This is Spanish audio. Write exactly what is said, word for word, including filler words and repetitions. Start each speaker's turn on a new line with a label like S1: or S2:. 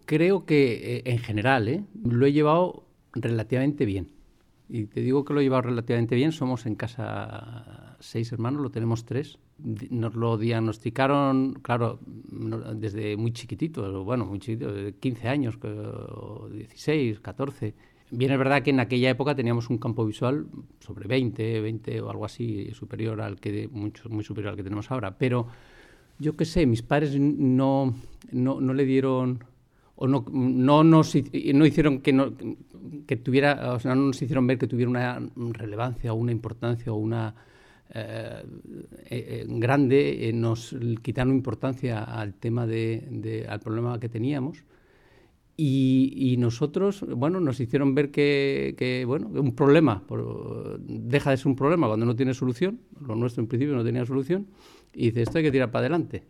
S1: creo que, eh, en general, ¿eh? lo he llevado relativamente bien. Y te digo que lo he llevado relativamente bien. Somos en casa seis hermanos, lo tenemos tres. Nos lo diagnosticaron, claro, desde muy chiquitito, bueno, muy chiquitito, de quince años, dieciséis, catorce. Bien, es verdad que en aquella época teníamos un campo visual sobre veinte, veinte o algo así, superior al que, mucho, muy superior al que tenemos ahora. Pero yo qué sé, mis padres no, no, no le dieron, o no, no nos no hicieron que, no, que tuviera, o sea, no nos hicieron ver que tuviera una relevancia o una importancia o una eh, eh, grande. Eh, nos quitaron importancia al tema de, de, al problema que teníamos. Y, y nosotros, bueno, nos hicieron ver que, que bueno, un problema por, deja de ser un problema cuando no tiene solución. Lo nuestro en principio no tenía solución. Y dice, esto hay que tirar para adelante.